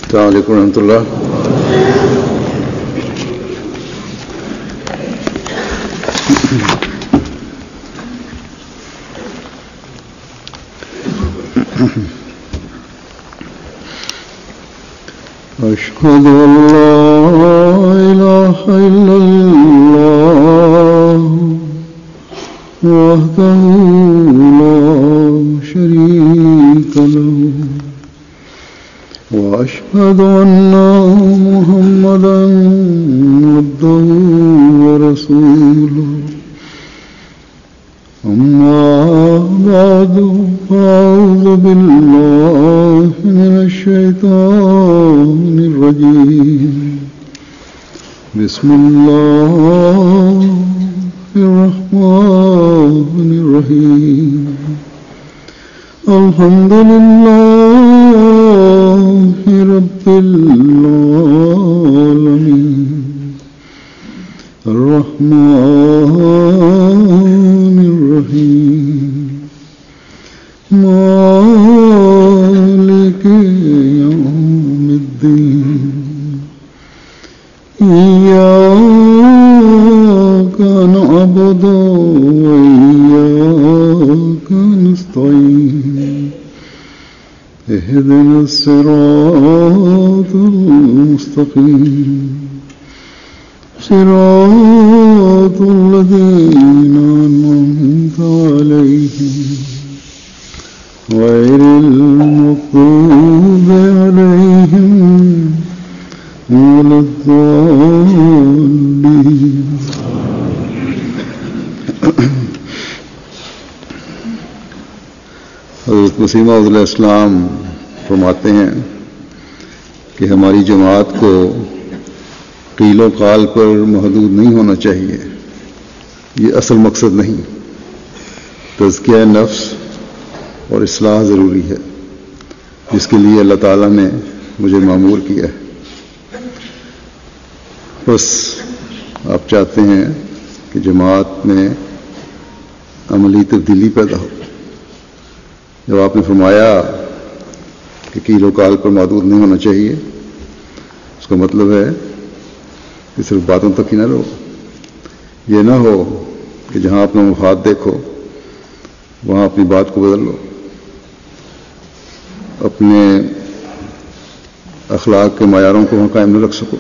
السلام علیکم ورحمۃ اللہ. اشہد ان لا الہ الا اللہ وحدہ لا شریک لہ واشهد ان محمدا عبده ورسوله. اما بعد فاعوذ بالله من الشيطان الرجيم. بسم الله الرحمن الرحيم. الحمد لله رب العالمين الرحمن الرحيم مالك يوم الدين. إياك نعبد وإياك نستعين. اهدنا الصراط المستقيم صراط الذين أنعمت عليهم غير المغضوب عليهم ولا الضالين. حضرت مسیح موعود علیہ السلام فرماتے ہیں کہ ہماری جماعت کو قیل و قال پر محدود نہیں ہونا چاہیے. یہ اصل مقصد نہیں. تزکیہ نفس اور اصلاح ضروری ہے، جس کے لیے اللہ تعالیٰ نے مجھے مامور کیا ہے. بس آپ چاہتے ہیں کہ جماعت میں عملی تبدیلی پیدا ہو. جب آپ نے فرمایا کہ قیل و قال پر محدود نہیں ہونا چاہیے، اس کا مطلب ہے کہ صرف باتوں تک ہی نہ رہو. یہ نہ ہو کہ جہاں اپنا مفاد دیکھو وہاں اپنی بات کو بدل لو، اپنے اخلاق کے معیاروں کو وہاں قائم نہ رکھ سکو،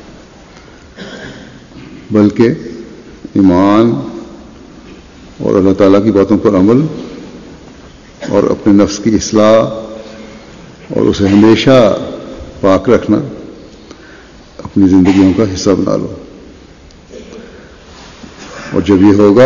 بلکہ ایمان اور اللہ تعالیٰ کی باتوں پر عمل اور اپنے نفس کی اصلاح اور اسے ہمیشہ پاک رکھنا اپنی زندگیوں کا حصہ بنا لو. اور جب یہ ہوگا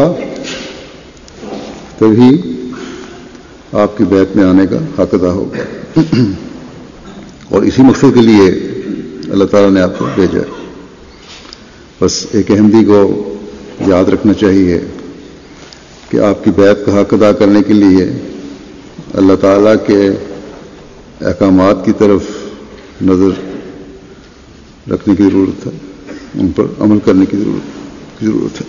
تبھی آپ کی بیعت میں آنے کا حق ادا ہوگا. اور اسی مقصد کے لیے اللہ تعالیٰ نے آپ کو بھیجا. بس ایک احمدی کو یاد رکھنا چاہیے کہ آپ کی بیعت کا حق ادا کرنے کے لیے اللہ تعالیٰ کے احکامات کی طرف نظر رکھنے کی ضرورت ہے، ان پر عمل کرنے کی ضرورت ہے.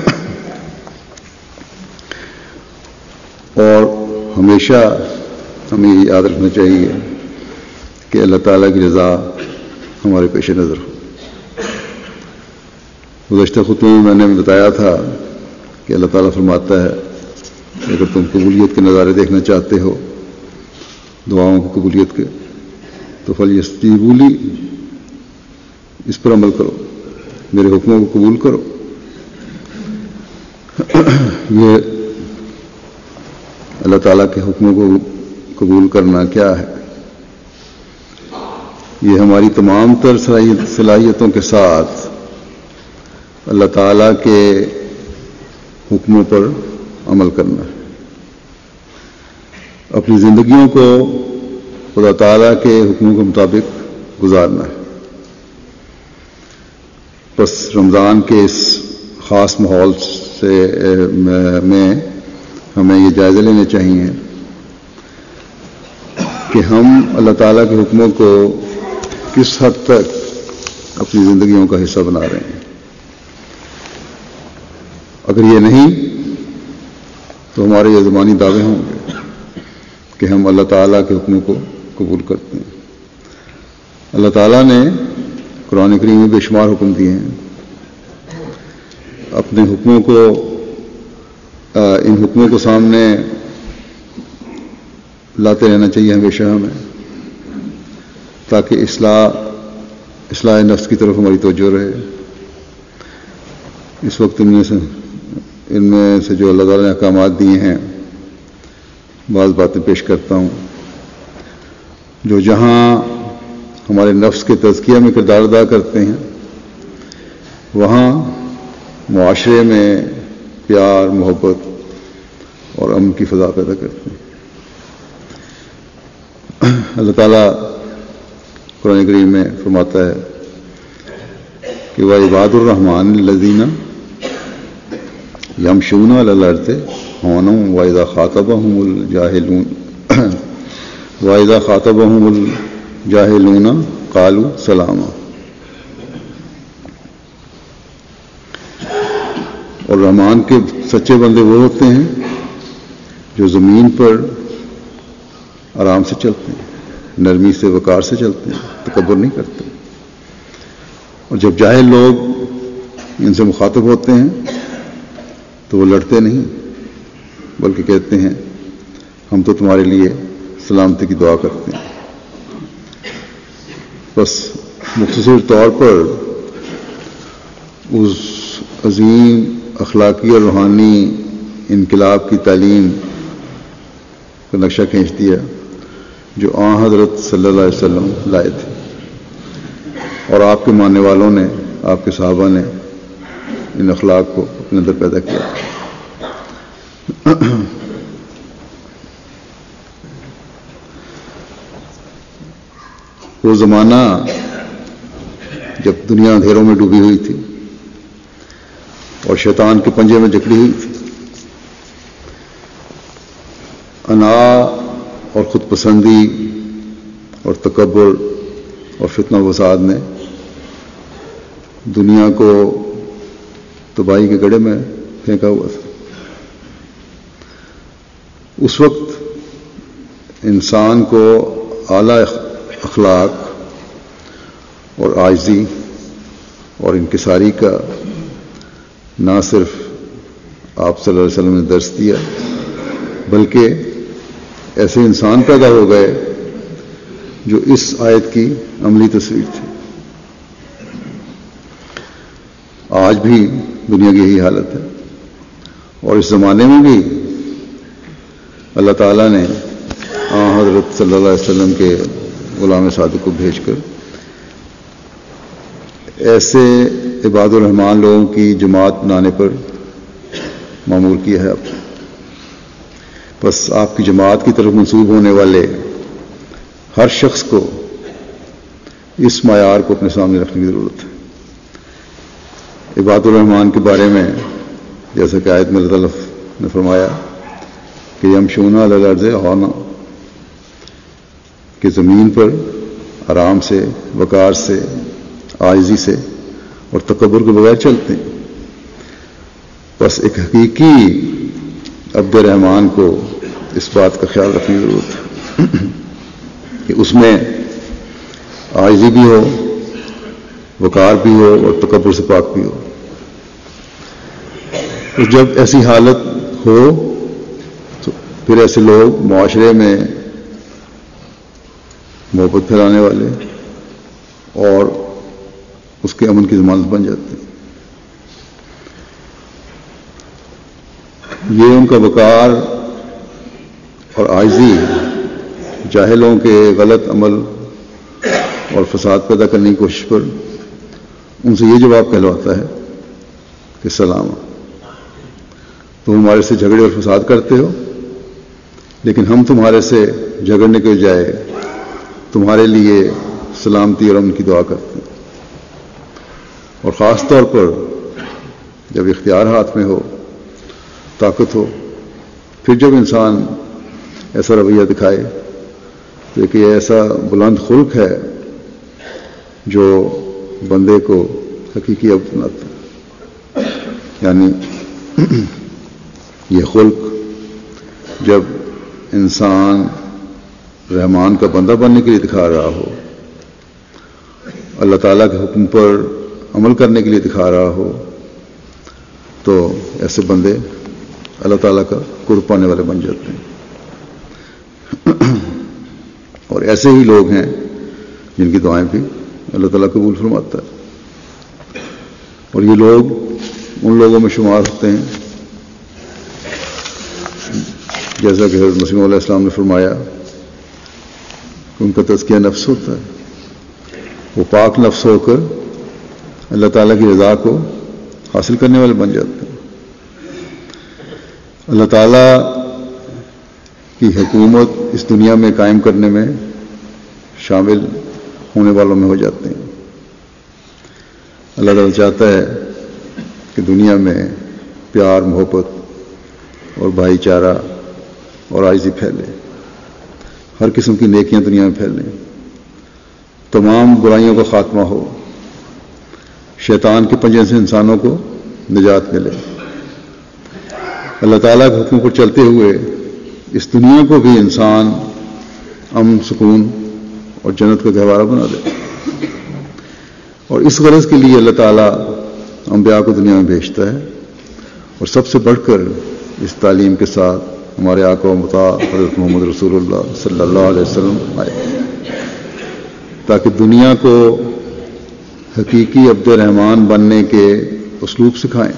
اور ہمیشہ ہمیں یہ یاد رکھنا چاہیے کہ اللہ تعالیٰ کی رضا ہمارے پیش نظر ہو. گزشتہ خطبے میں میں نے بتایا تھا کہ اللہ تعالیٰ فرماتا ہے کہ اگر تم قبولیت کے نظارے دیکھنا چاہتے ہو، دعاؤں کی قبولیت کے، تو فلیستجیبوا لی، اس پر عمل کرو، میرے حکموں کو قبول کرو. یہ اللہ تعالیٰ کے حکموں کو قبول کرنا کیا ہے؟ یہ ہماری تمام تر صلاحیتوں کے ساتھ اللہ تعالیٰ کے حکموں پر عمل کرنا ہے، اپنی زندگیوں کو خدا تعالیٰ کے حکموں کے مطابق گزارنا ہے. بس رمضان کے اس خاص ماحول میں ہمیں یہ جائزہ لینے چاہیے کہ ہم اللہ تعالیٰ کے حکموں کو کس حد تک اپنی زندگیوں کا حصہ بنا رہے ہیں. اگر یہ نہیں تو ہمارے یہ زبانی دعوے ہوں گے کہ ہم اللہ تعالیٰ کے حکموں کو قبول کرتے ہیں. اللہ تعالیٰ نے قرآن کریم میں بے شمار حکم دیے ہیں. اپنے حکموں کو ان حکموں کو سامنے لاتے رہنا چاہیے ہمیشہ ہمیں، تاکہ اصلاح نفس کی طرف ہماری توجہ رہے. اس وقت ان میں سے جو اللہ تعالیٰ نے احکامات دیے ہیں بعض باتیں پیش کرتا ہوں جو جہاں ہمارے نفس کے تزکیہ میں کردار ادا کرتے ہیں، وہاں معاشرے میں پیار، محبت اور امن کی فضا پیدا کرتے ہیں. اللہ تعالیٰ قرآن کریم میں فرماتا ہے کہ وَعِبَادُ الرَّحْمَٰنِ الَّذِينَ يَمْشُونَ عَلَى الْأَرْضِ هَوْنًا وَإِذَا خَاطَبَهُمُ الْجَاهِلُونَ قَالُوا سَلَامًا. اور رحمان کے سچے بندے وہ ہوتے ہیں جو زمین پر آرام سے چلتے ہیں، نرمی سے، وقار سے چلتے ہیں، تکبر نہیں کرتے. اور جب جاہل لوگ ان سے مخاطب ہوتے ہیں تو وہ لڑتے نہیں، بلکہ کہتے ہیں ہم تو تمہارے لیے سلامتی کی دعا کرتے ہیں. بس مختصر طور پر اس عظیم اخلاقی اور روحانی انقلاب کی تعلیم کا نقشہ کھینچ دیا جو آن حضرت صلی اللہ علیہ وسلم لائے تھے، اور آپ کے ماننے والوں نے، آپ کے صحابہ نے ان اخلاق کو اپنے اندر پیدا کیا. وہ زمانہ جب دنیا اندھیروں میں ڈوبی ہوئی تھی اور شیطان کے پنجے میں جکڑی ہوئی تھی، انا اور خود پسندی اور تکبر اور فتنہ و فساد نے دنیا کو تباہی کے گڑھے میں پھینکا ہوا تھا. اس وقت انسان کو اعلیٰ اخلاق اور عاجزی اور انکساری کا نہ صرف آپ صلی اللہ علیہ وسلم نے درس دیا، بلکہ ایسے انسان پیدا ہو گئے جو اس آیت کی عملی تصویر تھی. آج بھی دنیا کی یہی حالت ہے، اور اس زمانے میں بھی اللہ تعالیٰ نے حضرت صلی اللہ علیہ وسلم کے غلام صادق کو بھیج کر ایسے عباد الرحمان لوگوں کی جماعت بنانے پر معمور کیا ہے. اب بس آپ کی جماعت کی طرف منسوب ہونے والے ہر شخص کو اس معیار کو اپنے سامنے رکھنے کی ضرورت ہے. عباد الرحمان کے بارے میں جیسا کہ آیت میں اللہ تعالیٰ نے فرمایا کہ یمشون علی الارض ہونا، کہ زمین پر آرام سے، وقار سے، عاجزی سے اور تکبر کے بغیر چلتے ہیں. بس ایک حقیقی عبد الرحمان کو اس بات کا خیال رکھنے کی ضرورت ہے کہ اس میں عاجزی بھی ہو، وقار بھی ہو اور تکبر سے پاک بھی ہو. تو جب ایسی حالت ہو تو پھر ایسے لوگ معاشرے میں محبت پھیلانے والے اور اس کے امن کی ضمانت بن جاتے ہیں. یہ ان کا وقار اور عاجزی جاہلوں کے غلط عمل اور فساد پیدا کرنے کی کوشش پر ان سے یہ جواب کہلواتا ہے کہ سلام، تم ہمارے سے جھگڑے اور فساد کرتے ہو، لیکن ہم تمہارے سے جھگڑنے کے بجائے تمہارے لیے سلامتی اور امن کی دعا کرتے ہیں. اور خاص طور پر جب اختیار ہاتھ میں ہو، طاقت ہو، پھر جب انسان ایسا رویہ دکھائے تو کہ یہ ایسا بلند خلق ہے جو بندے کو حقیقی عبد بناتا ہے. یعنی یہ خلق جب انسان رحمان کا بندہ بننے کے لیے دکھا رہا ہو اللہ تعالیٰ کے حکم پر عمل کرنے کے لیے دکھا رہا ہو تو ایسے بندے اللہ تعالیٰ کا قرب پانے والے بن جاتے ہیں. اور ایسے ہی لوگ ہیں جن کی دعائیں بھی اللہ تعالیٰ قبول فرماتا ہے. اور یہ لوگ ان لوگوں میں شمار ہوتے ہیں جیسا کہ حضرت مسیح علیہ السلام نے فرمایا کہ ان کا تزکیہ نفس ہوتا ہے. وہ پاک نفس ہو کر اللہ تعالیٰ کی رضا کو حاصل کرنے والے بن جاتے ہیں. اللہ تعالیٰ کی حکومت اس دنیا میں قائم کرنے میں شامل ہونے والوں میں ہو جاتے ہیں. اللہ تعالیٰ چاہتا ہے کہ دنیا میں پیار، محبت اور بھائی چارہ اور عاجزی پھیلے. ہر قسم کی نیکیاں دنیا میں پھیلیں. تمام برائیوں کا خاتمہ ہو. شیطان کے پنجے سے انسانوں کو نجات ملے. اللہ تعالیٰ کے حکم پر چلتے ہوئے اس دنیا کو بھی انسان امن، سکون اور جنت کا گہوارہ بنا دے. اور اس غرض کے لیے اللہ تعالیٰ انبیاء کو دنیا میں بھیجتا ہے. اور سب سے بڑھ کر اس تعلیم کے ساتھ ہمارے آقا و مطاع حضرت محمد رسول اللہ صلی اللہ علیہ وسلم آئے تاکہ دنیا کو حقیقی عبد رحمان بننے کے اسلوب سکھائیں،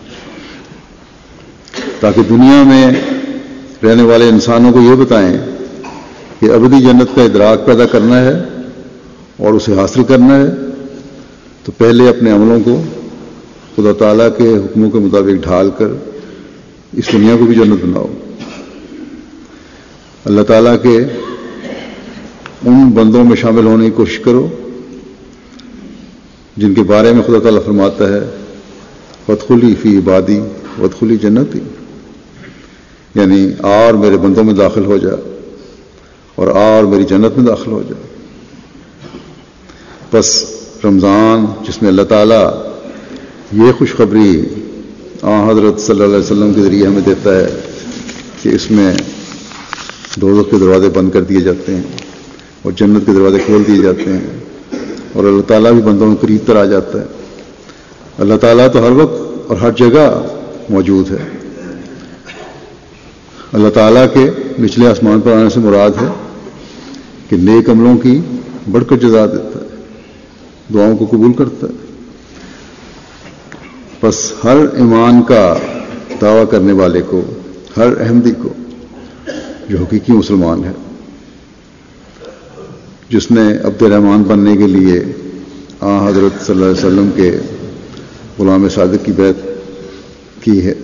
تاکہ دنیا میں رہنے والے انسانوں کو یہ بتائیں کہ ابدی جنت کا ادراک پیدا کرنا ہے اور اسے حاصل کرنا ہے تو پہلے اپنے عملوں کو خدا تعالیٰ کے حکموں کے مطابق ڈھال کر اس دنیا کو بھی جنت بناؤ. اللہ تعالیٰ کے ان بندوں میں شامل ہونے کی کوشش کرو جن کے بارے میں خدا تعالیٰ فرماتا ہے وادخلی فی عبادی وادخلی جنتی، یعنی آ اور میرے بندوں میں داخل ہو جا اور آ اور میری جنت میں داخل ہو جا. بس رمضان جس میں اللہ تعالیٰ یہ خوشخبری حضرت صلی اللہ علیہ وسلم کے ذریعے ہمیں دیتا ہے کہ اس میں دوزخ کے دروازے بند کر دیے جاتے ہیں اور جنت کے دروازے کھول دیے جاتے ہیں اور اللہ تعالیٰ بھی بندوں کے قریب تر آ جاتا ہے. اللہ تعالیٰ تو ہر وقت اور ہر جگہ موجود ہے. اللہ تعالیٰ کے نچلے آسمان پر آنے سے مراد ہے کہ نیک عملوں کی بڑھ کر جزا دیتا ہے، دعاؤں کو قبول کرتا ہے. بس ہر ایمان کا دعویٰ کرنے والے کو، ہر احمدی کو جو حقیقی مسلمان ہے، جس نے عبد الرحمان بننے کے لیے حضرت صلی اللہ علیہ وسلم کے غلام صادق کی بیعت کی ہے،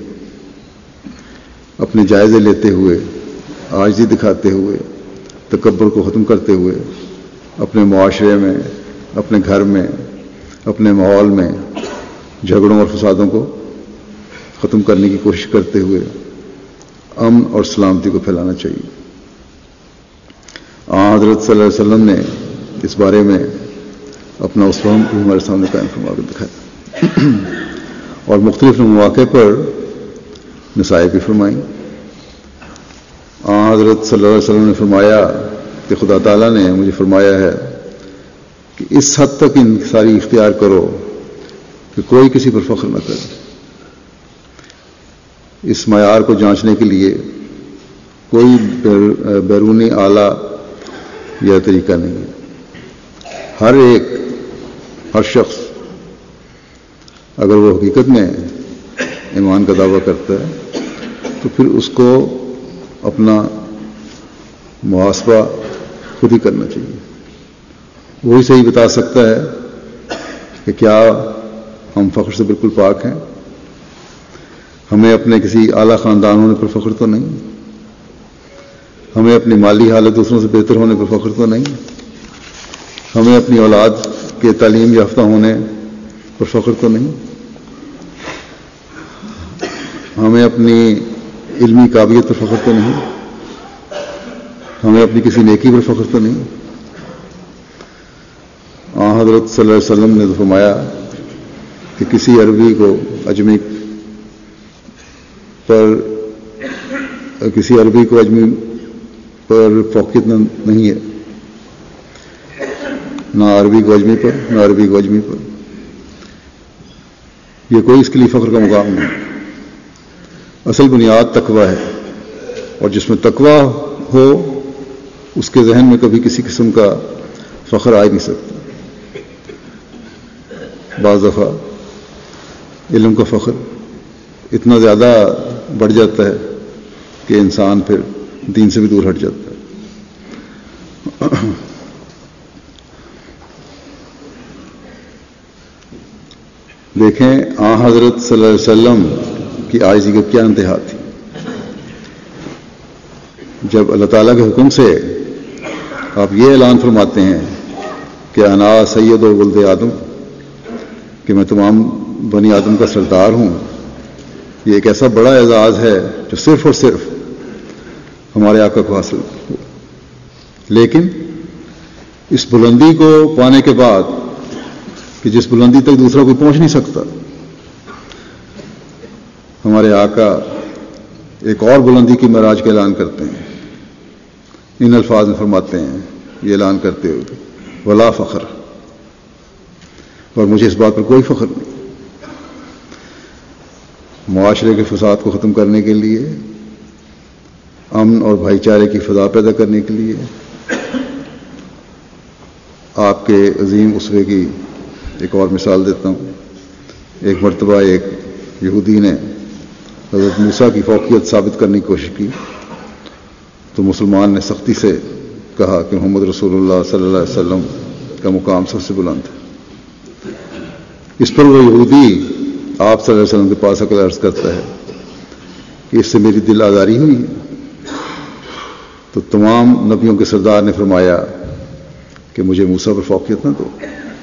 اپنے جائزے لیتے ہوئے، عاجزی دکھاتے ہوئے، تکبر کو ختم کرتے ہوئے، اپنے معاشرے میں، اپنے گھر میں، اپنے ماحول میں جھگڑوں اور فسادوں کو ختم کرنے کی کوشش کرتے ہوئے امن اور سلامتی کو پھیلانا چاہیے. حضرت صلی اللہ علیہ وسلم نے اس بارے میں اپنا اسوہ ہمارے سامنے قائم فرما کر دکھایا اور مختلف مواقع پر نصائح بھی فرمائیں. حضرت صلی اللہ علیہ وسلم نے فرمایا کہ خدا تعالیٰ نے مجھے فرمایا ہے کہ اس حد تک انکساری اختیار کرو کہ کوئی کسی پر فخر نہ کرے. اس معیار کو جانچنے کے لیے کوئی بیرونی آلہ یا طریقہ نہیں ہے. ہر شخص اگر وہ حقیقت میں ایمان کا دعویٰ کرتا ہے تو پھر اس کو اپنا محاسبہ خود ہی کرنا چاہیے. وہی صحیح بتا سکتا ہے کہ کیا ہم فخر سے بالکل پاک ہیں، ہمیں اپنے کسی اعلیٰ خاندان ہونے پر فخر تو نہیں، ہمیں اپنی مالی حالت دوسروں سے بہتر ہونے پر فخر تو نہیں، ہمیں اپنی اولاد کے تعلیم یافتہ ہونے پر فخر تو نہیں، ہمیں اپنی علمی قابلیت پر فخر تو نہیں، ہمیں اپنی کسی نیکی پر فخر تو نہیں. حضرت صلی اللہ علیہ وسلم نے فرمایا کہ کسی عربی کو اجمی پر فوقیت نہیں ہے. نہ عربی کو عجمی پر، نہ عربی کو عجمی پر. یہ کوئی اس کے لیے فخر کا مقام نہیں. اصل بنیاد تقویٰ ہے، اور جس میں تقویٰ ہو اس کے ذہن میں کبھی کسی قسم کا فخر آ ہی نہیں سکتا. بعض دفعہ علم کا فخر اتنا زیادہ بڑھ جاتا ہے کہ انسان پھر دین سے بھی دور ہٹ جاتا ہے. دیکھیں حضرت صلی اللہ علیہ وسلم کی عاجزی کی کیا انتہا تھی. جب اللہ تعالیٰ کے حکم سے آپ یہ اعلان فرماتے ہیں کہ انا سید و ولد آدم، کہ میں تمام بنی آدم کا سردار ہوں، یہ ایک ایسا بڑا اعزاز ہے جو صرف اور صرف ہمارے آقا کو حاصل ہو. لیکن اس بلندی کو پانے کے بعد، کہ جس بلندی تک دوسرا کوئی پہنچ نہیں سکتا، ہمارے آقا ایک اور بلندی کی معراج کا اعلان کرتے ہیں. ان الفاظ میں فرماتے ہیں یہ اعلان کرتے ہوئے، ولا فخر، اور مجھے اس بات پر کوئی فخر نہیں. معاشرے کے فساد کو ختم کرنے کے لیے، امن اور بھائی چارے کی فضا پیدا کرنے کے لیے آپ کے عظیم اسوے کی ایک اور مثال دیتا ہوں. ایک مرتبہ ایک یہودی نے حضرت موسیٰ کی فوقیت ثابت کرنے کی کوشش کی تو مسلمان نے سختی سے کہا کہ محمد رسول اللہ صلی اللہ علیہ وسلم کا مقام سب سے بلند ہے. اس پر وہ یہودی آپ صلی اللہ علیہ وسلم کے پاس آ کر عرض کرتا ہے کہ اس سے میری دل آزاری ہوئی ہے. تو تمام نبیوں کے سردار نے فرمایا کہ مجھے موسیٰ پر فوقیت نہ دو.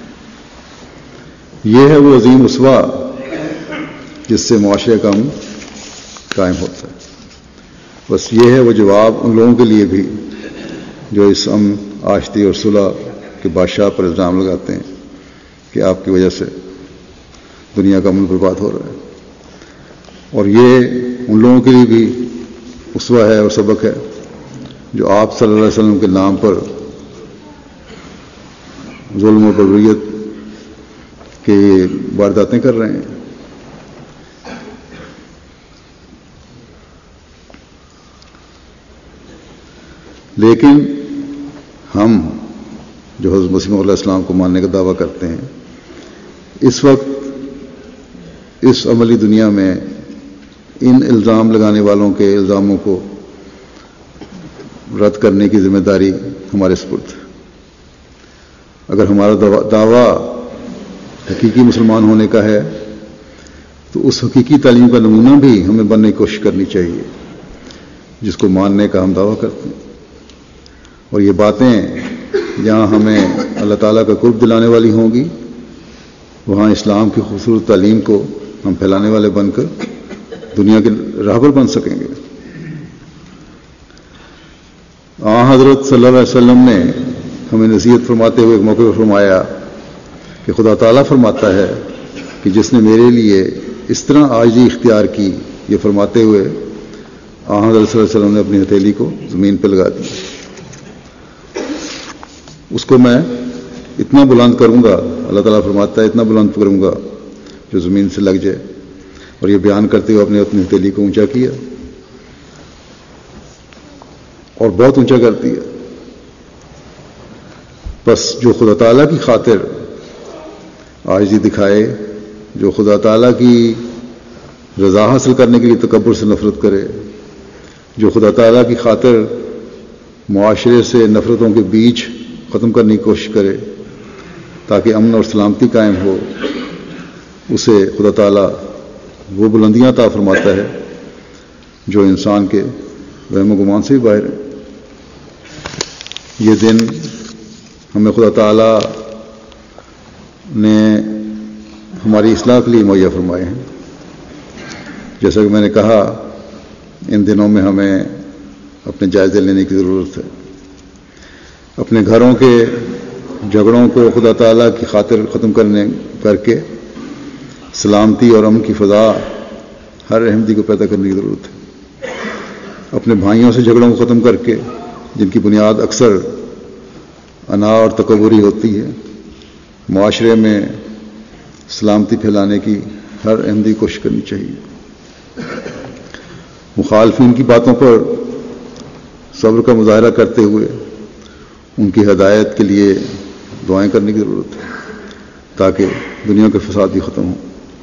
یہ ہے وہ عظیم اسوہ جس سے معاشرے کا امن قائم ہوتا ہے. بس یہ ہے وہ جواب ان لوگوں کے لیے بھی جو اس امن، آشتی اور صلح کے بادشاہ پر الزام لگاتے ہیں کہ آپ کی وجہ سے دنیا کا امن برباد ہو رہا ہے. اور یہ ان لوگوں کے لیے بھی اسوہ ہے اور سبق ہے جو آپ صلی اللہ علیہ وسلم کے نام پر ظلم و بربریت کی وارداتیں کر رہے ہیں. لیکن ہم جو حضرت مسیح علیہ السلام کو ماننے کا دعویٰ کرتے ہیں، اس وقت اس عملی دنیا میں ان الزام لگانے والوں کے الزاموں کو رد کرنے کی ذمہ داری ہمارے سپرد ہے. اگر ہمارا دعویٰ حقیقی مسلمان ہونے کا ہے تو اس حقیقی تعلیم کا نمونہ بھی ہمیں بننے کی کوشش کرنی چاہیے جس کو ماننے کا ہم دعویٰ کرتے ہیں. اور یہ باتیں جہاں ہمیں اللہ تعالیٰ کا قرب دلانے والی ہوں گی، وہاں اسلام کی خوبصورت تعلیم کو ہم پھیلانے والے بن کر دنیا کے راہبر بن سکیں گے. حضرت صلی اللہ علیہ وسلم نے ہمیں نصیحت فرماتے ہوئے ایک موقع پر فرمایا کہ خدا تعالیٰ فرماتا ہے کہ جس نے میرے لیے اس طرح عاجزی اختیار کی، یہ فرماتے ہوئے حضرت صلی اللہ علیہ وسلم نے اپنی ہتھیلی کو زمین پہ لگا دی. اس کو میں اتنا بلند کروں گا، اللہ تعالیٰ فرماتا ہے اتنا بلند کروں گا جو زمین سے لگ جائے. اور یہ بیان کرتے ہوئے اپنی ہتھیلی کو اونچا کیا اور بہت اونچا کر دیا. بس جو خدا تعالیٰ کی خاطر عاجزی دکھائے، جو خدا تعالیٰ کی رضا حاصل کرنے کے لیے تکبر سے نفرت کرے، جو خدا تعالیٰ کی خاطر معاشرے سے نفرتوں کے بیچ ختم کرنے کی کوشش کرے تاکہ امن اور سلامتی قائم ہو، اسے خدا تعالیٰ وہ بلندیاں عطا فرماتا ہے جو انسان کے وہم و گمان سے بھی باہر ہے. یہ دن ہمیں خدا تعالیٰ نے ہماری اصلاح کے لیے مہیا فرمائے ہیں. جیسا کہ میں نے کہا، ان دنوں میں ہمیں اپنے جائزے لینے کی ضرورت ہے. اپنے گھروں کے جھگڑوں کو خدا تعالیٰ کی خاطر ختم کر کے سلامتی اور امن کی فضا ہر احمدی کو پیدا کرنے کی ضرورت ہے. اپنے بھائیوں سے جھگڑوں کو ختم کر کے، جن کی بنیاد اکثر انا اور تکبری ہوتی ہے۔ معاشرے میں سلامتی پھیلانے کی ہر احمدی کوشش کرنی چاہیے۔ مخالفین کی باتوں پر صبر کا مظاہرہ کرتے ہوئے ان کی ہدایت کے لیے دعائیں کرنے کی ضرورت ہے تاکہ دنیا کے فساد بھی ختم ہوں۔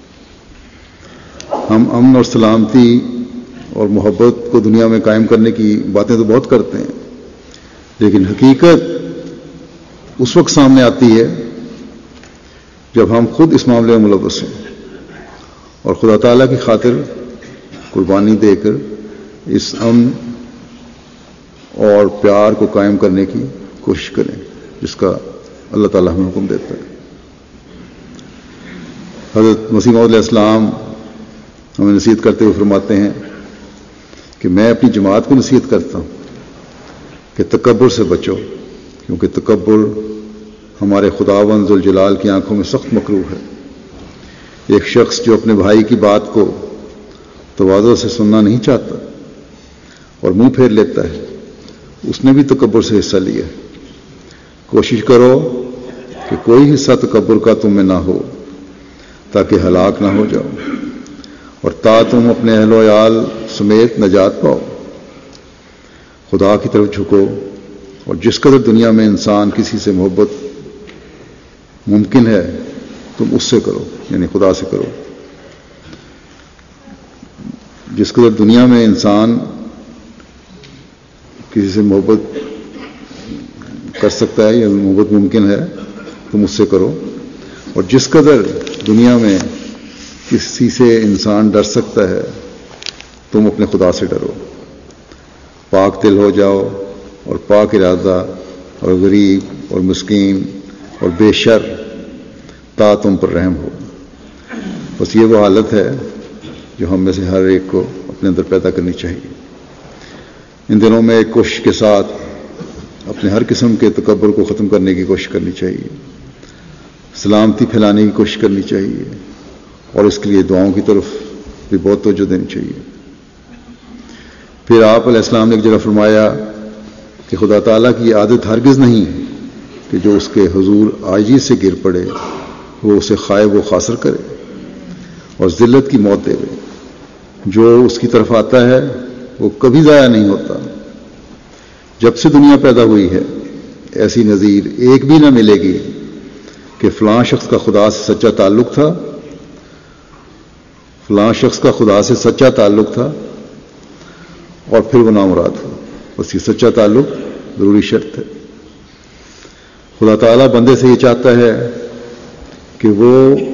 ہم امن اور سلامتی اور محبت کو دنیا میں قائم کرنے کی باتیں تو بہت کرتے ہیں، لیکن حقیقت اس وقت سامنے آتی ہے جب ہم خود اس معاملے میں ملوث ہیں اور خدا تعالیٰ کی خاطر قربانی دے کر اس امن اور پیار کو قائم کرنے کی کوشش کریں جس کا اللہ تعالیٰ ہمیں حکم دیتا ہے۔ حضرت مسیح موعود علیہ السلام ہمیں نصیحت کرتے ہوئے فرماتے ہیں کہ میں اپنی جماعت کو نصیحت کرتا ہوں کہ تکبر سے بچو، کیونکہ تکبر ہمارے خداوند ذوالجلال کی آنکھوں میں سخت مکروہ ہے۔ ایک شخص جو اپنے بھائی کی بات کو تواضع سے سننا نہیں چاہتا اور منہ پھیر لیتا ہے، اس نے بھی تکبر سے حصہ لیا ہے۔ کوشش کرو کہ کوئی حصہ تکبر کا تم میں نہ ہو تاکہ ہلاک نہ ہو جاؤ اور تم اپنے اہل و عیال سمیت نجات پاؤ۔ خدا کی طرف جھکو اور جس قدر دنیا میں انسان کسی سے محبت ممکن ہے تم اس سے کرو، یعنی خدا سے کرو۔ جس قدر دنیا میں انسان کسی سے محبت کر سکتا ہے یا محبت ممکن ہے تم اس سے کرو، اور جس قدر دنیا میں کسی سے انسان ڈر سکتا ہے تم اپنے خدا سے ڈرو۔ پاک دل ہو جاؤ اور پاک ارادہ اور غریب اور مسکین اور بے شر تا تم پر رحم ہو۔ بس یہ وہ حالت ہے جو ہم میں سے ہر ایک کو اپنے اندر پیدا کرنی چاہیے۔ ان دنوں میں ایک کوشش کے ساتھ اپنے ہر قسم کے تکبر کو ختم کرنے کی کوشش کرنی چاہیے، سلامتی پھیلانے کی کوشش کرنی چاہیے، اور اس کے لیے دعاؤں کی طرف بھی بہت توجہ دینی چاہیے۔ پھر آپ علیہ السلام نے ایک جگہ فرمایا کہ خدا تعالیٰ کی عادت ہرگز نہیں کہ جو اس کے حضور عاجزی سے گر پڑے وہ اسے خائب و خاسر کرے اور ذلت کی موت دے۔ جو اس کی طرف آتا ہے وہ کبھی ضائع نہیں ہوتا۔ جب سے دنیا پیدا ہوئی ہے ایسی نظیر ایک بھی نہ ملے گی کہ فلاں شخص کا خدا سے سچا تعلق تھا، فلاں شخص کا خدا سے سچا تعلق تھا اور پھر وہ نامراد ہوا۔ بس یہ سچا تعلق ضروری شرط ہے۔ خدا تعالیٰ بندے سے یہ چاہتا ہے کہ وہ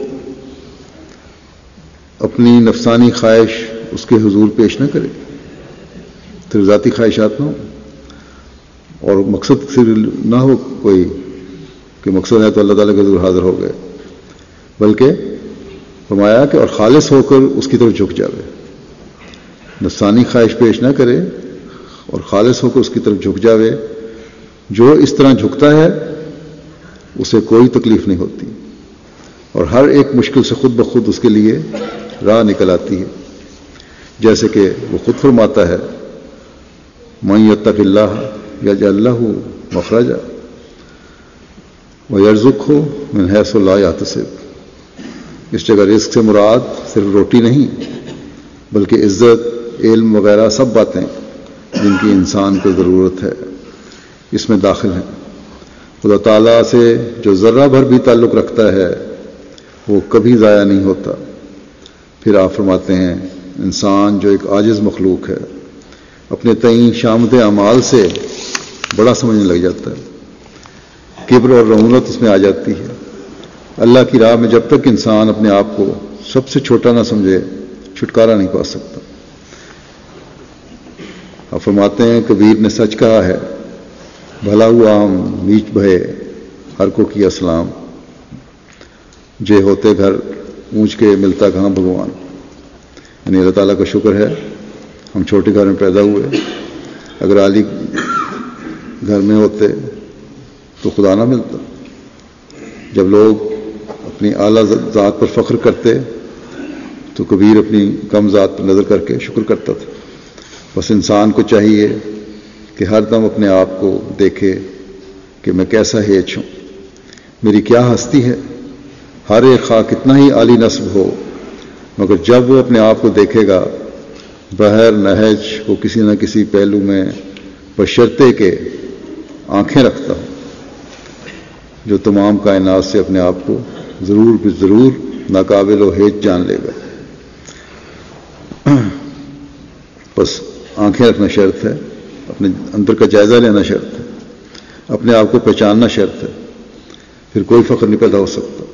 اپنی نفسانی خواہش اس کے حضور پیش نہ کرے، صرف ذاتی خواہشات نہ ہو، اور مقصد صرف نہ ہو کوئی کہ مقصد ہے تو اللہ تعالیٰ کے حضور حاضر ہو گئے، بلکہ فرمایا کہ اور خالص ہو کر اس کی طرف جھک جاوے، نفسانی خواہش پیش نہ کرے اور خالص ہو کر اس کی طرف جھک جاوے۔ جو اس طرح جھکتا ہے اسے کوئی تکلیف نہیں ہوتی اور ہر ایک مشکل سے خود بخود اس کے لیے راہ نکل آتی ہے، جیسے کہ وہ خود فرماتا ہے من یتق اللہ یجعل لہ مخرجا ویرزقہ من حیث لا یحتسب۔ اس جگہ رزق سے مراد صرف روٹی نہیں بلکہ عزت، علم وغیرہ سب باتیں جن کی انسان کو ضرورت ہے اس میں داخل ہیں۔ خدا تعالیٰ سے جو ذرہ بھر بھی تعلق رکھتا ہے وہ کبھی ضائع نہیں ہوتا۔ پھر آپ فرماتے ہیں انسان جو ایک عاجز مخلوق ہے اپنے تئیں شامت اعمال سے بڑا سمجھنے لگ جاتا ہے، کبر اور رعونت اس میں آ جاتی ہے۔ اللہ کی راہ میں جب تک انسان اپنے آپ کو سب سے چھوٹا نہ سمجھے چھٹکارا نہیں پا سکتا۔ آپ فرماتے ہیں کبیر نے سچ کہا ہے، بھلا ہوا ہم نیچ بھئے ہر کو کیا سلام، جے ہوتے گھر اونچ کے ملتا کہاں بھگوان۔ یعنی اللہ تعالیٰ کا شکر ہے ہم چھوٹے گھر میں پیدا ہوئے، اگر عالی گھر میں ہوتے تو خدا نہ ملتا۔ جب لوگ اپنی اعلیٰ ذات پر فخر کرتے تو کبیر اپنی کم ذات پر نظر کر کے شکر کرتا تھا۔ بس انسان کو چاہیے کہ ہر دم اپنے آپ کو دیکھے کہ میں کیسا ہیچ ہوں، میری کیا ہستی ہے۔ ہر ایک خواہ کتنا ہی عالی نسب ہو، مگر جب وہ اپنے آپ کو دیکھے گا بہر نہج کو کسی نہ کسی پہلو میں بشرطے کے آنکھیں رکھتا ہوں، جو تمام کائنات سے اپنے آپ کو ضرور بضرور ناقابل و ہیچ جان لے گا۔ بس آنکھیں رکھنا شرط ہے، اپنے اندر کا جائزہ لینا شرط ہے، اپنے آپ کو پہچاننا شرط ہے، پھر کوئی فخر نہیں پیدا ہو سکتا۔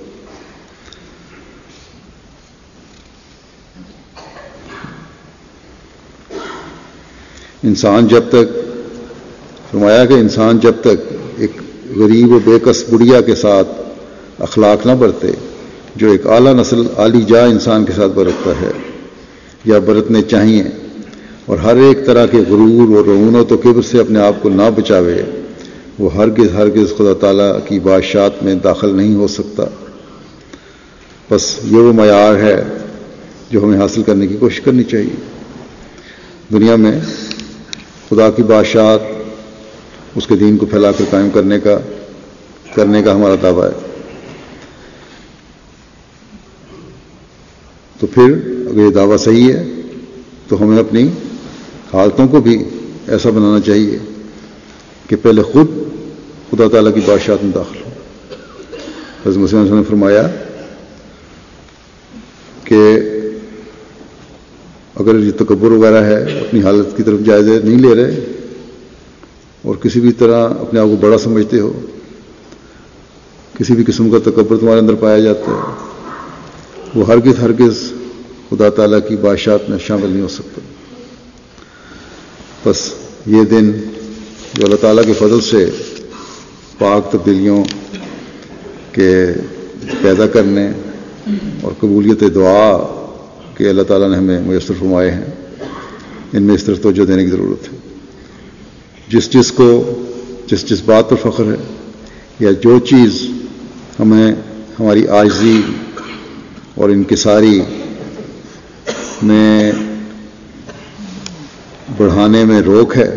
انسان جب تک فرمایا کہ انسان جب تک ایک غریب و بے کس بڑھیا کے ساتھ اخلاق نہ برتے جو ایک اعلیٰ نسل عالی جا انسان کے ساتھ برتتا ہے یا برتنے چاہیے، اور ہر ایک طرح کے غرور اور رعونت و کبر سے اپنے آپ کو نہ بچاوے، وہ ہرگز خدا تعالیٰ کی بادشاہت میں داخل نہیں ہو سکتا۔ بس یہ وہ معیار ہے جو ہمیں حاصل کرنے کی کوشش کرنی چاہیے۔ دنیا میں خدا کی بادشاہت، اس کے دین کو پھیلا کر قائم کرنے کا ہمارا دعویٰ ہے۔ تو پھر اگر یہ دعویٰ صحیح ہے تو ہمیں اپنی حالتوں کو بھی ایسا بنانا چاہیے کہ پہلے خود خدا تعالیٰ کی بادشاہت میں داخل ہو۔ حضرت مسیح صلی اللہ علیہ وسلم نے فرمایا کہ اگر یہ تکبر وغیرہ ہے، اپنی حالت کی طرف جائزے نہیں لے رہے اور کسی بھی طرح اپنے آپ کو بڑا سمجھتے ہو، کسی بھی قسم کا تکبر تمہارے اندر پایا جاتا ہے، وہ ہرگز خدا تعالیٰ کی بادشاہت میں شامل نہیں ہو سکتا۔ بس یہ دن جو اللہ تعالیٰ کے فضل سے پاک تبدیلیوں کے پیدا کرنے اور قبولیت دعا کہ اللہ تعالیٰ نے ہمیں میسر فرمائے ہیں، ان میں اس طرح توجہ دینے کی ضرورت ہے۔ جس بات پر فخر ہے یا جو چیز ہمیں ہماری عاجزی اور انکساری میں بڑھانے میں روک ہے،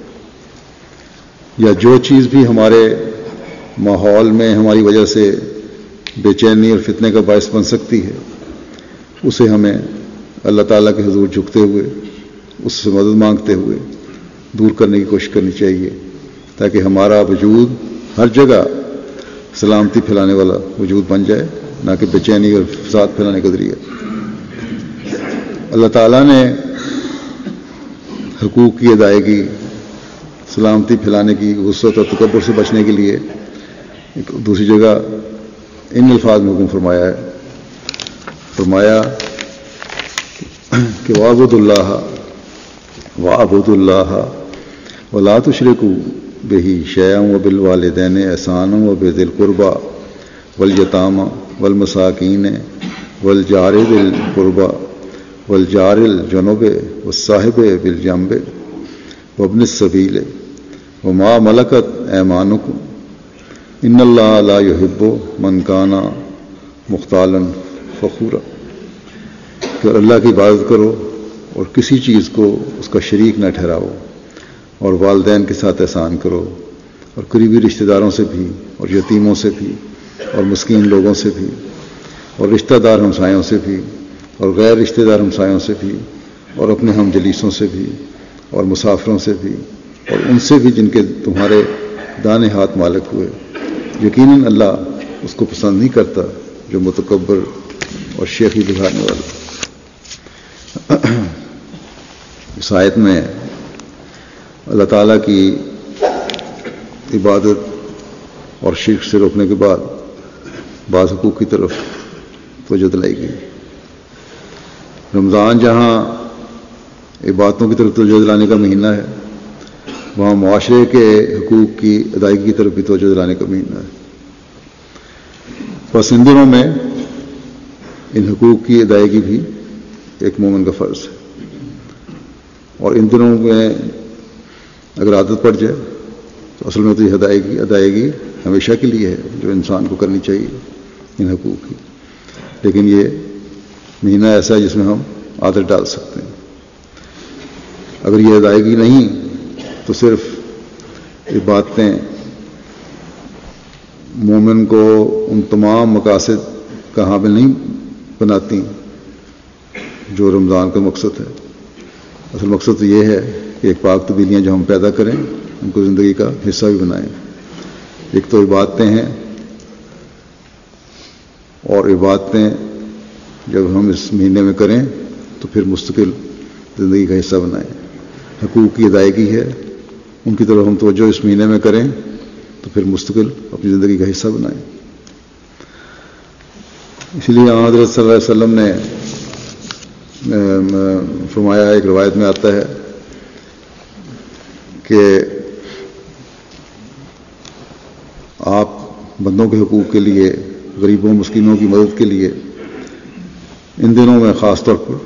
یا جو چیز بھی ہمارے ماحول میں ہماری وجہ سے بے چینی اور فتنے کا باعث بن سکتی ہے، اسے ہمیں اللہ تعالیٰ کے حضور جھکتے ہوئے، اس سے مدد مانگتے ہوئے دور کرنے کی کوشش کرنی چاہیے، تاکہ ہمارا وجود ہر جگہ سلامتی پھیلانے والا وجود بن جائے، نہ کہ بے چینی اور فساد پھیلانے کا ذریعہ۔ اللہ تعالیٰ نے حقوق کی ادائیگی، سلامتی پھیلانے کی، غصت اور تکبر سے بچنے کے لیے ایک دوسری جگہ ان الفاظ میں حکم فرمایا ہے، فرمایا کہ وَاعْبُدُوا اللَّهَ وَلَا تُشْرِكُوا بِهِ شَيْئًا وَبِالْوَالِدَيْنِ إِحْسَانًا وَبِذِي الْقُرْبَى وَالْيَتَامَى وَالْمَسَاكِينِ وَالْجَارِ ذِي الْقُرْبَى وَالْجَارِ الْجُنُبِ وَالصَّاحِبِ بِالْجَنبِ وَابْنِ السَّبِيلِ وَمَا مَلَكَتْ أَيْمَانُكُمْ إِنَّ اللَّهَ لَا يُحِبُّ مَنْ كَانَ مُخْتَالًا فَخُورًا، کہ اللہ کی عبادت کرو اور کسی چیز کو اس کا شریک نہ ٹھہراؤ، اور والدین کے ساتھ احسان کرو، اور قریبی رشتہ داروں سے بھی، اور یتیموں سے بھی، اور مسکین لوگوں سے بھی، اور رشتہ دار ہمسایوں سے بھی، اور غیر رشتہ دار ہمسایوں سے بھی، اور اپنے ہم جلیسوں سے بھی، اور مسافروں سے بھی، اور ان سے بھی جن کے تمہارے دانے ہاتھ مالک ہوئے۔ یقیناً اللہ اس کو پسند نہیں کرتا جو متکبر اور شیخی دکھانے والا۔ اس آیت میں اللہ تعالیٰ کی عبادت اور شرک سے روکنے کے بعد بعض حقوق کی طرف توجہ دلائی گئی۔ رمضان جہاں عبادتوں کی طرف توجہ دلانے کا مہینہ ہے، وہاں معاشرے کے حقوق کی ادائیگی کی طرف بھی توجہ دلانے کا مہینہ ہے۔ بس ان دنوں میں ان حقوق کی ادائیگی بھی ایک مومن کا فرض ہے، اور ان دنوں میں اگر عادت پڑ جائے تو اصل میں تو یہ ادائیگی ہمیشہ کے لیے ہے جو انسان کو کرنی چاہیے ان حقوق کی، لیکن یہ مہینہ ایسا ہے جس میں ہم عادت ڈال سکتے ہیں۔ اگر یہ ادائیگی نہیں تو صرف یہ باتیں مومن کو ان تمام مقاصد کا حامل نہیں بناتی جو رمضان کا مقصد ہے. اصل مقصد تو یہ ہے کہ ایک پاک تبدیلیاں جو ہم پیدا کریں ان کو زندگی کا حصہ بھی بنائیں. ایک تو عبادتیں ہیں، اور عبادتیں جب ہم اس مہینے میں کریں تو پھر مستقل زندگی کا حصہ بنائیں. حقوق کی ادائیگی ہے، ان کی طرف ہم توجہ اس مہینے میں کریں تو پھر مستقل اپنی زندگی کا حصہ بنائیں. اسی لیے حضرت صلی اللہ علیہ وسلم نے فرمایا، ایک روایت میں آتا ہے کہ آپ بندوں کے حقوق کے لیے، غریبوں مسکینوں کی مدد کے لیے ان دنوں میں خاص طور پر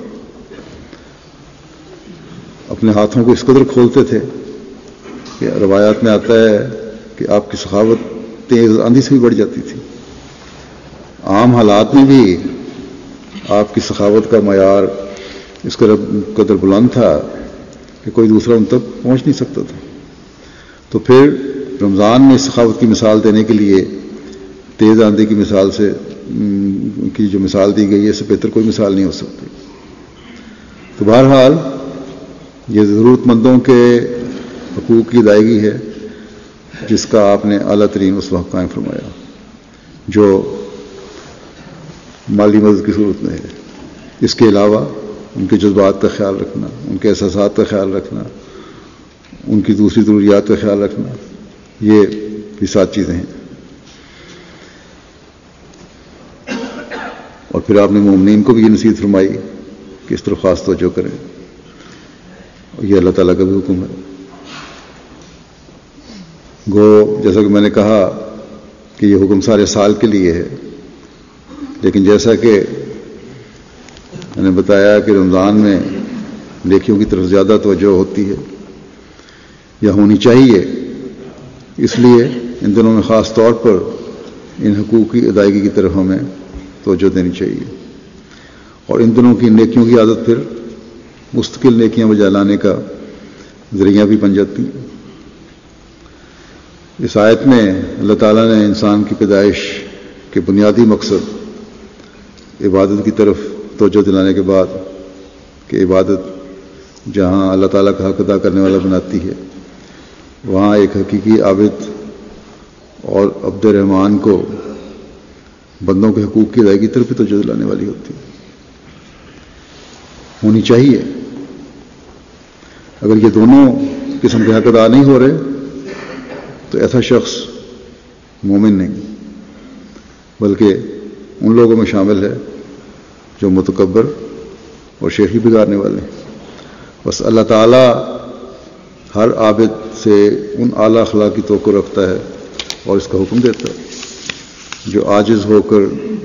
اپنے ہاتھوں کو اس قدر کھولتے تھے کہ روایات میں آتا ہے کہ آپ کی سخاوت تیز آندھی سے بھی بڑھ جاتی تھی. عام حالات میں بھی آپ کی سخاوت کا معیار اس قدر بلند تھا کہ کوئی دوسرا ان تک پہنچ نہیں سکتا تھا. تو پھر رمضان میں سخاوت کی مثال دینے کے لیے تیز آندھی کی مثال سے کی جو مثال دی گئی ہے، اس سے بہتر کوئی مثال نہیں ہو سکتی. تو بہرحال یہ ضرورت مندوں کے حقوق کی ادائیگی ہے جس کا آپ نے اعلیٰ ترین اس وقت قائم فرمایا، جو مالی مدد کی صورت میں ہے. اس کے علاوہ ان کے جذبات کا خیال رکھنا، ان کے احساسات کا خیال رکھنا، ان کی دوسری ضروریات کا خیال رکھنا، یہ بھی 7 چیزیں ہیں. اور پھر آپ نے مومنین کو بھی یہ نصیحت فرمائی کہ اس طرف خاص توجہ کریں. یہ اللہ تعالیٰ کا بھی حکم ہے. گو جیسا کہ میں نے کہا کہ یہ حکم سارے سال کے لیے ہے، لیکن جیسا کہ میں نے بتایا کہ رمضان میں نیکیوں کی طرف زیادہ توجہ ہوتی ہے یا ہونی چاہیے، اس لیے ان دنوں میں خاص طور پر ان حقوق کی ادائیگی کی طرف ہمیں توجہ دینی چاہیے. اور ان دنوں کی نیکیوں کی عادت پھر مستقل نیکیاں بجا لانے کا ذریعہ بھی بن جاتی ہیں. اس آیت میں اللہ تعالیٰ نے انسان کی پیدائش کے بنیادی مقصد عبادت کی طرف توجہ دلانے کے بعد کہ عبادت جہاں اللہ تعالیٰ کا حق ادا کرنے والا بناتی ہے، وہاں ایک حقیقی عابد اور عبد الرحمن کو بندوں کے حقوق کی ادائیگی کی طرف بھی توجہ دلانے والی ہونی چاہیے. اگر یہ دونوں قسم کے حق ادا نہیں ہو رہے تو ایسا شخص مومن نہیں، بلکہ ان لوگوں میں شامل ہے جو متکبر اور شیخی بگاڑنے والے ہیں. بس اللہ تعالیٰ ہر عابد سے ان اعلیٰ اخلاق کی توقع رکھتا ہے اور اس کا حکم دیتا ہے جو عاجز ہو کر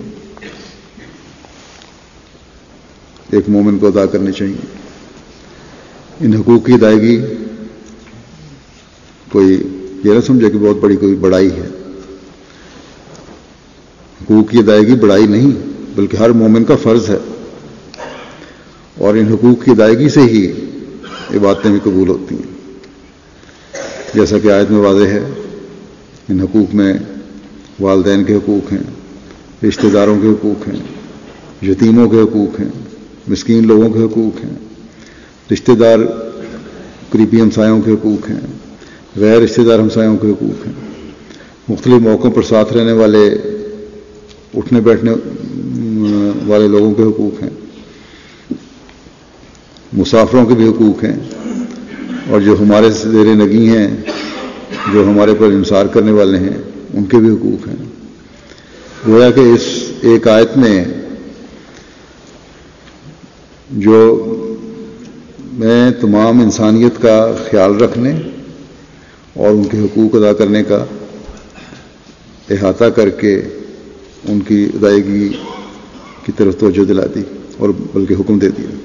ایک مومن کو ادا کرنے چاہیے. ان حقوق کی ادائیگی کوئی یہ نہ سمجھے کہ بہت بڑی کوئی بڑائی ہے. حقوق کی ادائیگی بڑائی نہیں بلکہ ہر مومن کا فرض ہے، اور ان حقوق کی ادائیگی سے ہی عبادتیں بھی قبول ہوتی ہیں. جیسا کہ آیت میں واضح ہے، ان حقوق میں والدین کے حقوق ہیں، رشتہ داروں کے حقوق ہیں، یتیموں کے حقوق ہیں، مسکین لوگوں کے حقوق ہیں، رشتہ دار قریبی ہمسایوں کے حقوق ہیں، غیر رشتہ دار ہمسایوں کے حقوق ہیں، مختلف موقعوں پر ساتھ رہنے والے اٹھنے بیٹھنے والے لوگوں کے حقوق ہیں، مسافروں کے بھی حقوق ہیں، اور جو ہمارے زیر نگیں ہیں، جو ہمارے پر انحصار کرنے والے ہیں، ان کے بھی حقوق ہیں. گویا کہ اس ایک آیت میں جو میں تمام انسانیت کا خیال رکھنے اور ان کے حقوق ادا کرنے کا احاطہ کر کے ان کی ادائیگی کی طرف توجہ دلا دی اور بلکہ حکم دے دیا.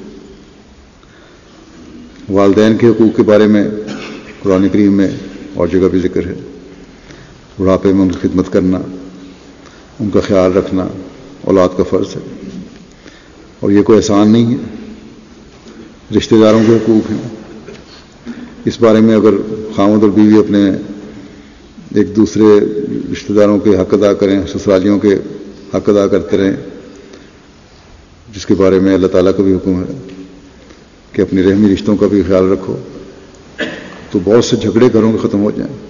والدین کے حقوق کے بارے میں قرآن کریم میں اور جگہ بھی ذکر ہے. بڑھاپے میں ان کی خدمت کرنا، ان کا خیال رکھنا اولاد کا فرض ہے، اور یہ کوئی احسان نہیں ہے. رشتہ داروں کے حقوق ہیں، اس بارے میں اگر خاوند اور بیوی اپنے ایک دوسرے رشتہ داروں کے حق ادا کریں، سسرالیوں کے حق ادا کرتے رہیں، جس کے بارے میں اللہ تعالیٰ کا بھی حکم ہے کہ اپنی رحمی رشتوں کا بھی خیال رکھو، تو بہت سے جھگڑے گھروں کے ختم ہو جائیں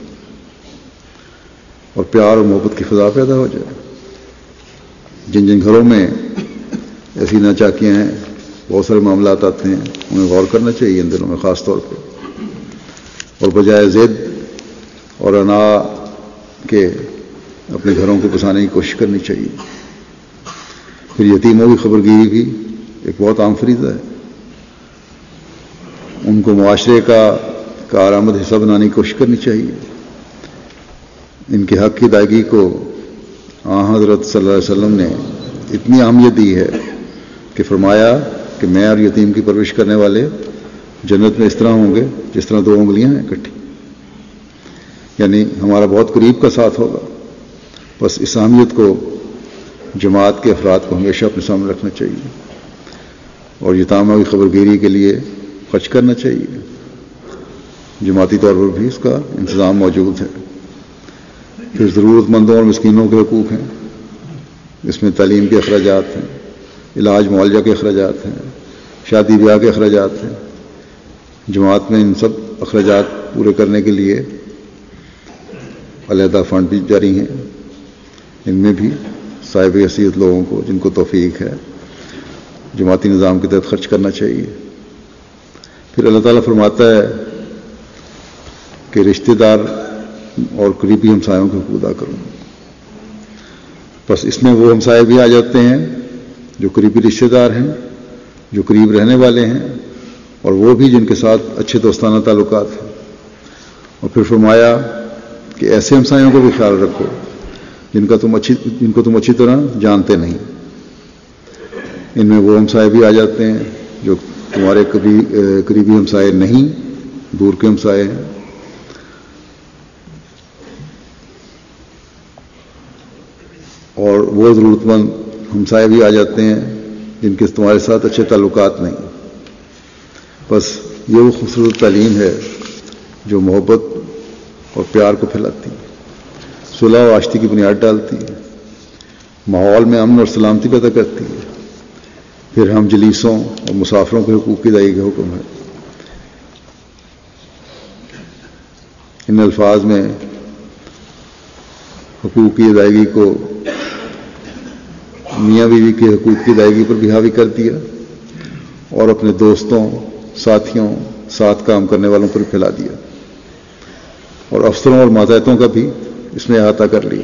اور پیار اور محبت کی فضا پیدا ہو جائے۔ جن جن گھروں میں ایسی ناچاکیاں ہیں، بہت سارے معاملات آتے ہیں، انہیں غور کرنا چاہیے ان دنوں میں خاص طور پہ، اور بجائے ضد اور انا کے اپنے گھروں کو بسانے کی کوشش کرنی چاہیے۔ پھر یتیموں کی خبرگیری بھی ایک بہت عام فریضہ ہے، ان کو معاشرے کا کارآمد حصہ بنانے کی کوشش کرنی چاہیے۔ ان کے حق کی ادائیگی کو حضرت صلی اللہ علیہ وسلم نے اتنی اہمیت دی ہے کہ فرمایا کہ میں اور یتیم کی پرورش کرنے والے جنت میں اس طرح ہوں گے جس طرح دو انگلیاں ہیں اکٹھی، یعنی ہمارا بہت قریب کا ساتھ ہوگا۔ بس اس اہمیت کو جماعت کے افراد کو ہمیشہ اپنے سامنے رکھنا چاہیے اور یتاموں کی خبرگیری کے لیے خرچ کرنا چاہیے۔ جماعتی طور پر بھی اس کا انتظام موجود ہے۔ پھر ضرورت مندوں اور مسکینوں کے حقوق ہیں، اس میں تعلیم کے اخراجات ہیں، علاج معالجہ کے اخراجات ہیں، شادی بیاہ کے اخراجات ہیں۔ جماعت میں ان سب اخراجات پورے کرنے کے لیے علیحدہ فنڈ بھی جاری ہیں، ان میں بھی صاحب حیثیت لوگوں کو جن کو توفیق ہے جماعتی نظام کے تحت خرچ کرنا چاہیے۔ پھر اللہ تعالیٰ فرماتا ہے کہ رشتہ دار اور قریبی ہمسایوں کے حقوق ادا کروں۔ بس اس میں وہ ہمسائے بھی آ جاتے ہیں جو قریبی رشتہ دار ہیں، جو قریب رہنے والے ہیں، اور وہ بھی جن کے ساتھ اچھے دوستانہ تعلقات ہیں۔ اور پھر فرمایا کہ ایسے ہمسایوں کو بھی خیال رکھو جن کو تم اچھی طرح جانتے نہیں۔ ان میں وہ ہمسائے بھی آ جاتے ہیں جو تمہارے قریبی ہمسائے نہیں، دور کے ہمسائے ہیں۔ اور وہ ضرورت مند ہمسائے بھی آ جاتے ہیں جن کے تمہارے ساتھ اچھے تعلقات نہیں۔ بس یہ وہ خوبصورت تعلیم ہے جو محبت اور پیار کو پھیلاتی ہے، صلح و آشتی کی بنیاد ڈالتی ہے، ماحول میں امن اور سلامتی پیدا کرتی ہے۔ پھر ہم جلیسوں اور مسافروں کے حقوق کی ادائیگی کا حکم ہے۔ ان الفاظ میں حقوق کی ادائیگی کو میاں بیوی کے حقوق کی ادائیگی پر بھی حاوی کر دیا اور اپنے دوستوں، ساتھیوں، ساتھ کام کرنے والوں پر پھیلا دیا، اور افسروں اور ماتحتوں کا بھی اس میں احاطہ کر لیا۔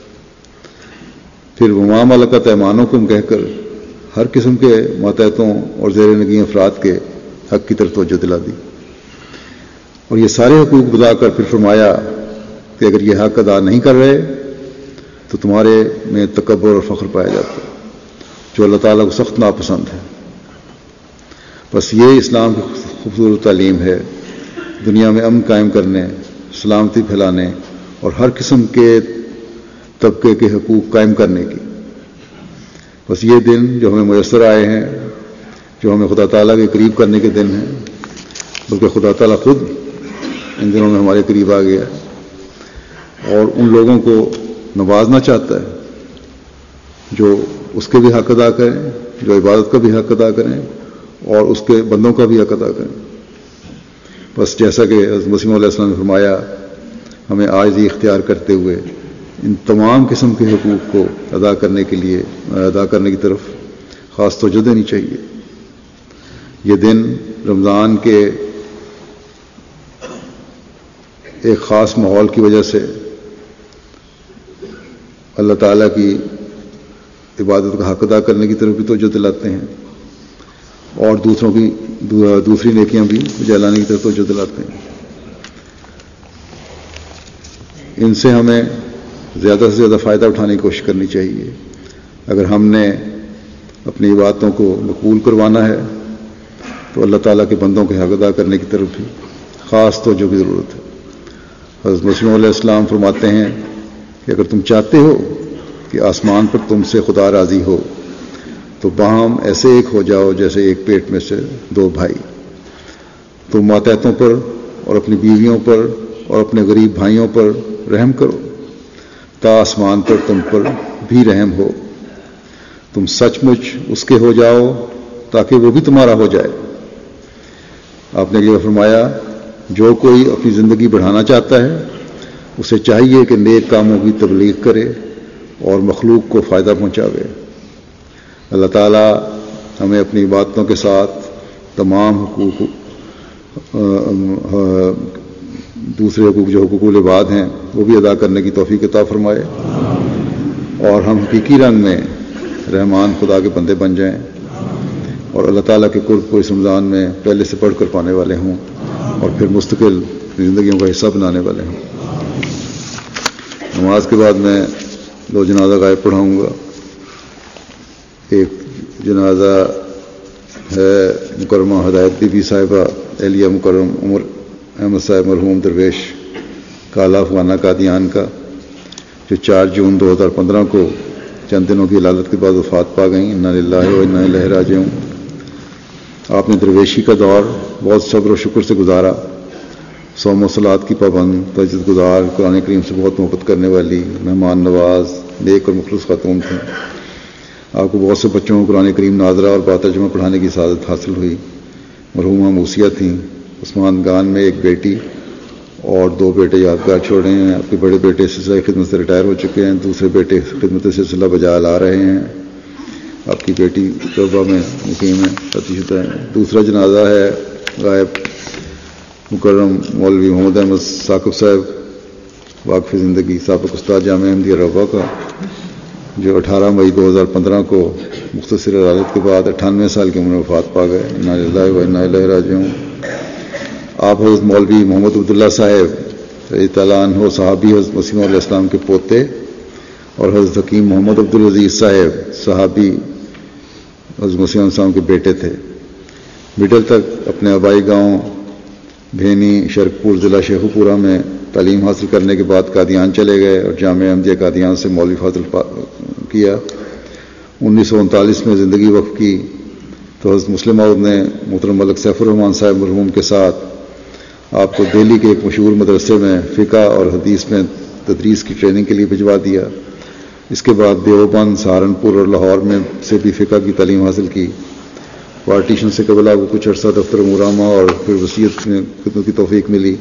پھر وما ملکت ایمانکم کہہ کر ہر قسم کے ماتحتوں اور زیر نگیں افراد کے حق کی طرف توجہ دلا دی، اور یہ سارے حقوق بتا کر پھر فرمایا کہ اگر یہ حق ادا نہیں کر رہے تو تمہارے میں تکبر اور فخر پایا جاتا ہے، جو اللہ تعالیٰ کو سخت ناپسند ہے۔ بس یہ اسلام کی خوبصورت تعلیم ہے، دنیا میں امن قائم کرنے، سلامتی پھیلانے اور ہر قسم کے طبقے کے حقوق قائم کرنے کی۔ بس یہ دن جو ہمیں میسر آئے ہیں، جو ہمیں خدا تعالیٰ کے قریب کرنے کے دن ہیں، بلکہ خدا تعالیٰ خود ان دنوں میں ہمارے قریب آ گیا اور ان لوگوں کو نوازنا چاہتا ہے جو اس کے بھی حق ادا کریں، جو عبادت کا بھی حق ادا کریں اور اس کے بندوں کا بھی حق ادا کریں۔ بس جیسا کہ حضرت مسیح علیہ السلام نے فرمایا، ہمیں عاجزی اختیار کرتے ہوئے ان تمام قسم کے حقوق کو ادا کرنے کی طرف خاص توجہ دینی چاہیے۔ یہ دن رمضان کے ایک خاص ماحول کی وجہ سے اللہ تعالیٰ کی عبادت کا حق ادا کرنے کی طرف بھی توجہ دلاتے ہیں اور دوسروں کی دوسری نیکیاں بھی جلانے کی طرف توجہ دلاتے ہیں۔ ان سے ہمیں زیادہ سے زیادہ فائدہ اٹھانے کی کوشش کرنی چاہیے۔ اگر ہم نے اپنی عبادتوں کو مقبول کروانا ہے تو اللہ تعالیٰ کے بندوں کے حق ادا کرنے کی طرف بھی خاص توجہ کی ضرورت ہے۔ حضرت مسیح علیہ السلام فرماتے ہیں کہ اگر تم چاہتے ہو کہ آسمان پر تم سے خدا راضی ہو تو باہم ایسے ایک ہو جاؤ جیسے ایک پیٹ میں سے دو بھائی۔ تم ماتحتوں پر اور اپنی بیویوں پر اور اپنے غریب بھائیوں پر رحم کرو تا آسمان پر تم پر بھی رحم ہو. تم سچ مچ اس کے ہو جاؤ تاکہ وہ بھی تمہارا ہو جائے. آپ نے یہ فرمایا جو کوئی اپنی زندگی بڑھانا چاہتا ہے اسے چاہیے کہ نیک کاموں کی تبلیغ کرے اور مخلوق کو فائدہ پہنچاوے. اللہ تعالیٰ ہمیں اپنی عبادتوں کے ساتھ تمام حقوق دوسرے حقوق جو حقوق العباد ہیں وہ بھی ادا کرنے کی توفیق عطا فرمائے اور ہم حقیقی رنگ میں رحمان خدا کے بندے بن جائیں اور اللہ تعالیٰ کے قرب کو اس رمضان میں پہلے سے پڑھ کر پانے والے ہوں اور پھر مستقل زندگیوں کا حصہ بنانے والے ہوں. نماز کے بعد میں 2 جنازہ غائب پڑھاؤں گا. ایک جنازہ ہے مکرمہ ہدایت بی بی صاحبہ اہلیہ مکرم عمر احمد صاحب مرحوم درویش کالا افغانہ قادیان کا جو 4 جون 2015 کو چند دنوں کی علالت کے بعد وفات پا گئیں. انا للہ و انا الیہ راجعون. آپ نے درویشی کا دور بہت صبر و شکر سے گزارا. صوم و صلات کی پابند، تہجد گزار، قرآن کریم سے بہت محبت کرنے والی، مہمان نواز، نیک اور مخلص خاتون تھیں. آپ کو بہت سے بچوں کو قرآن کریم ناظرہ اور باترجمہ پڑھانے کی سعادت حاصل ہوئی. مرحومہ موسیہ تھیں. عثمان گان میں ایک بیٹی اور 2 بیٹے یادگار چھوڑے ہیں. آپ کے بڑے بیٹے سلسلہ خدمت سے ریٹائر ہو چکے ہیں، دوسرے بیٹے خدمت سلسلہ بجا لا رہے ہیں. آپ کی بیٹی طلبہ میں مقیم ہے، شادی شدہ ہے. دوسرا جنازہ ہے غائب مکرم مولوی محمد احمد ثاقب صاحب واقف زندگی سابق استاد جامعہ احمدیہ روضہ کا جو 18 مئی 2015 کو مختصر علالت کے بعد 98 سال کی عمر میں وفات پا گئے. انا للہ و انا الیہ راجعون. آپ حضرت مولوی محمد عبداللہ صاحب رضی اللہ عنہ صحابی حضرت مسیح علیہ السلام کے پوتے اور حضرت حکیم محمد عبدالعزیز صاحب صحابی حضرت مسیح علیہ السلام کے بیٹے تھے. مڈل تک اپنے آبائی گاؤں بھینی شرکپور ضلع شیخوپورہ میں تعلیم حاصل کرنے کے بعد قادیان چلے گئے اور جامعہ احمدیہ قادیان سے مولوی فاضل کیا. 1939 میں زندگی وقف کی تو حضرت مسلم عود نے محترم ملک سیف الرحمان صاحب مرحوم کے ساتھ آپ کو دہلی کے ایک مشہور مدرسے میں فقہ اور حدیث میں تدریس کی ٹریننگ کے لیے بھجوا دیا. اس کے بعد دیوبند، سہارنپور اور لاہور میں سے بھی فقہ کی تعلیم حاصل کی. پارٹیشن سے قبل آپ کو کچھ عرصہ دفتر امورامہ اور پھر وصیت میں خدمت کی توفیق ملی.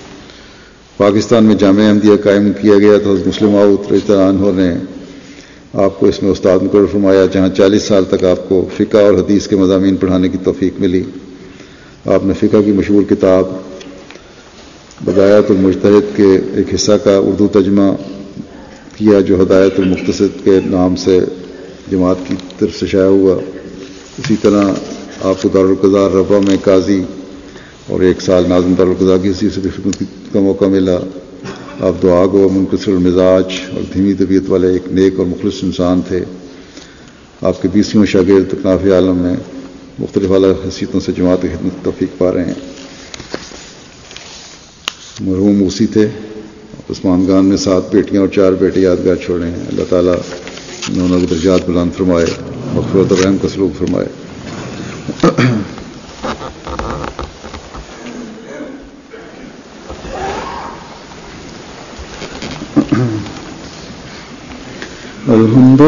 پاکستان میں جامعہ احمدیہ قائم کیا گیا تو حضرت مسلم عود رضی اللہ عنہ نے آپ کو اس میں استاد مقرر فرمایا جہاں 40 سال تک آپ کو فقہ اور حدیث کے مضامین پڑھانے کی توفیق ملی. آپ نے فقہ کی مشہور کتاب بدایات المجتہد کے ایک حصہ کا اردو ترجمہ کیا جو ہدایت المقتصد کے نام سے جماعت کی طرف سے شائع ہوا. اسی طرح آپ کو دارالقضاء ربا میں قاضی اور 1 سال ناظم دارالقضاء کی حیثیت سے بھی خدمت کا موقع ملا. آپ دعا گو، منکسر المزاج اور دھیمی طبیعت والے ایک نیک اور مخلص انسان تھے. آپ کے 20ویں شاگرد کناف عالم میں مختلف اعلیٰ حیثیتوں سے جماعت کی خدمت توفیق پا رہے ہیں. مرحوم موسی تھے. عثمان گان میں 7 بیٹیاں اور 4 بیٹے یادگار چھوڑے ہیں. اللہ تعالیٰ انہوں نے درجات بلند فرمائے، مغفرت اور رحم کا سلوک فرمائے. الحمد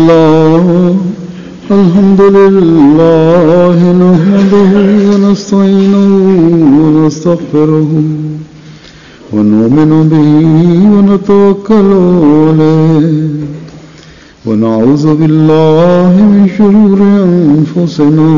لله نحمده ونستعينه ونستغفره ونؤمن به ونتوكل عليه ونعوذ بالله من شرور أنفسنا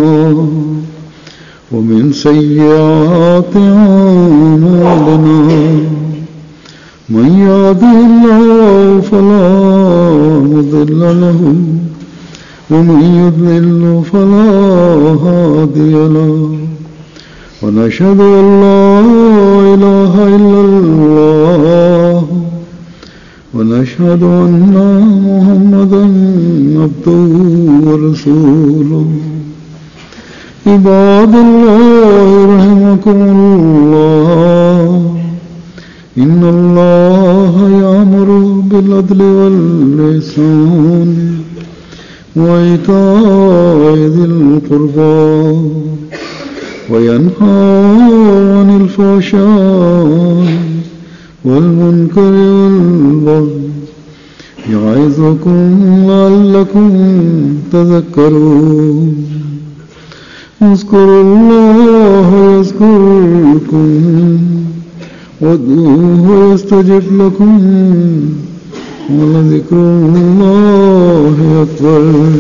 ومن سيئات أعمالنا. من يهده الله فلا مضل له ومن يضلل فلا هادي له. ونشهد أن لا إله إلا الله ونشهد أن محمدا عبده ورسوله. عباد الله رحمكم الله إن الله يأمر بالعدل والإحسان وإيتاء ذي القربى وينهى عن الفحشاء والمنكر والبغي يعظكم لعلكم تذكرون اذكروا الله يذكركم وادعوه يستجب لكم ولذكر الله أكبر.